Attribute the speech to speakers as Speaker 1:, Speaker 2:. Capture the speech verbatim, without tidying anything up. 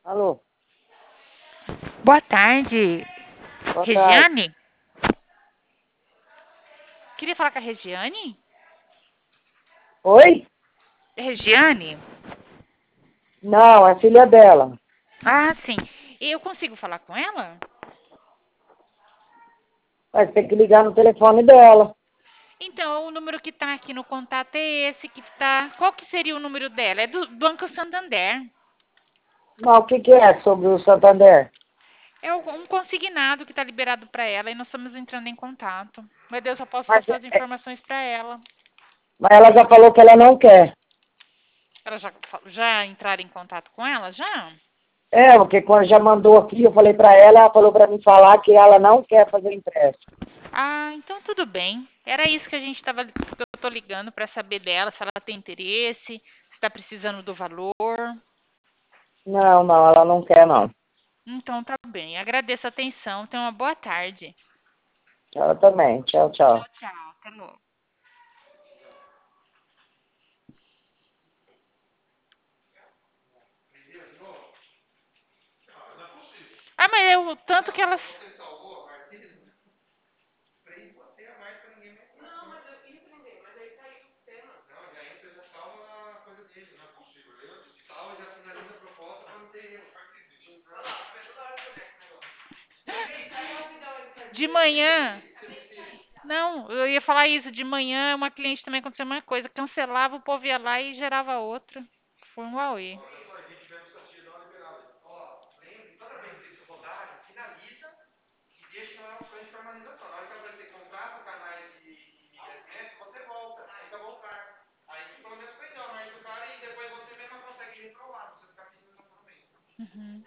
Speaker 1: Alô,
Speaker 2: Boa tarde,
Speaker 1: boa tarde.
Speaker 2: Regiane? Queria falar com a Regiane?
Speaker 1: Oi?
Speaker 2: Regiane?
Speaker 1: Não, é filha dela.
Speaker 2: Ah, sim. Eu consigo falar com ela?
Speaker 1: Mas tem que ligar no telefone dela.
Speaker 2: Então, o número que está aqui no contato é esse que está. Qual que seria o número dela? É do Banco Santander.
Speaker 1: Mas o que que é sobre o Santander?
Speaker 2: É um consignado que está liberado para ela e nós estamos entrando em contato. Meu Deus, eu posso
Speaker 1: Mas,
Speaker 2: passar as
Speaker 1: é-
Speaker 2: informações para ela.
Speaker 1: mas ela já falou que ela não quer.
Speaker 2: Ela já, já entraram em contato com ela? Já?
Speaker 1: É, porque quando já mandou aqui, eu falei pra ela, ela falou pra mim falar que ela não quer fazer empréstimo.
Speaker 2: Ah, então tudo bem. Era isso que a gente estava. Eu estou ligando para saber dela, se ela tem interesse, se está precisando do valor.
Speaker 1: Não, não, ela não quer, não.
Speaker 2: Então tá bem. Agradeço a atenção. Tenha uma boa tarde.
Speaker 1: Ela também. Tchau, tchau.
Speaker 2: Tchau, tchau. Até logo. Ah, mas é o tanto que elas. De manhã. Não, eu ia falar isso. De manhã, uma cliente também aconteceu uma coisa. Cancelava, o povo ia lá e gerava outra. Foi um Huawei. Uhum.